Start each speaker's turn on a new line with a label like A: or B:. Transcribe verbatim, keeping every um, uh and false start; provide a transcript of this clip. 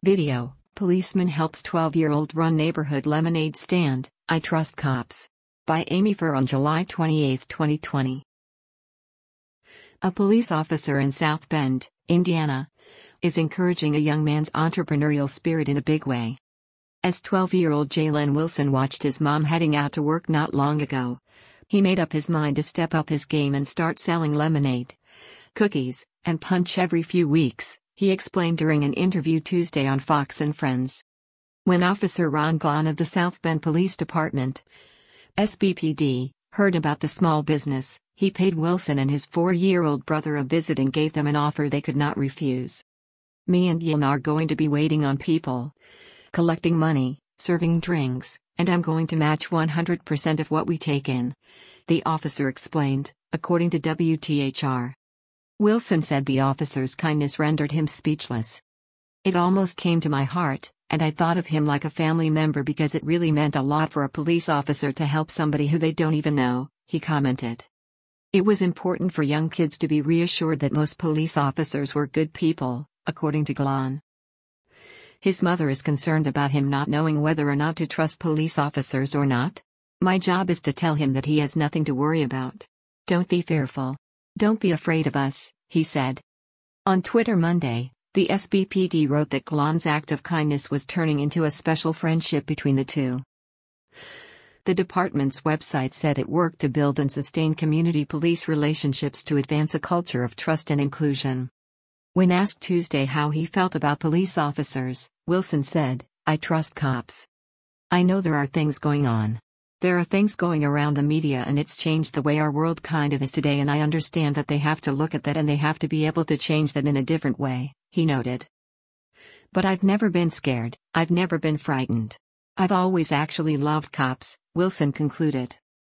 A: Video: Policeman helps twelve-year-old run neighborhood lemonade stand, I trust cops. By Amy Furr on July twenty-eighth, twenty twenty. A police officer in South Bend, Indiana, is encouraging a young man's entrepreneurial spirit in a big way. As twelve-year-old Jalen Wilson watched his mom heading out to work not long ago, he made up his mind to step up his game and start selling lemonade, cookies, and punch every few weeks, he explained during an interview Tuesday on Fox and Friends. When Officer Ron Glahn of the South Bend Police Department, S B P D, heard about the small business, he paid Wilson and his four-year-old brother a visit and gave them an offer they could not refuse. Me and Yin are going to be waiting on people, collecting money, serving drinks, and I'm going to match one hundred percent of what we take in, the officer explained, according to W T H R. Wilson said the officer's kindness rendered him speechless. It almost came to my heart, and I thought of him like a family member because it really meant a lot for a police officer to help somebody who they don't even know, he commented. It was important for young kids to be reassured that most police officers were good people, according to Glahn. His mother is concerned about him not knowing whether or not to trust police officers or not. My job is to tell him that he has nothing to worry about. Don't be fearful. Don't be afraid of us, he said. On Twitter Monday, the S B P D wrote that Glahn's act of kindness was turning into a special friendship between the two. The department's website said it worked to build and sustain community police relationships to advance a culture of trust and inclusion. When asked Tuesday how he felt about police officers, Wilson said, I trust cops. I know there are things going on. There are things going around the media and it's changed the way our world kind of is today, and I understand that they have to look at that and they have to be able to change that in a different way, he noted. But I've never been scared, I've never been frightened. I've always actually loved cops, Wilson concluded.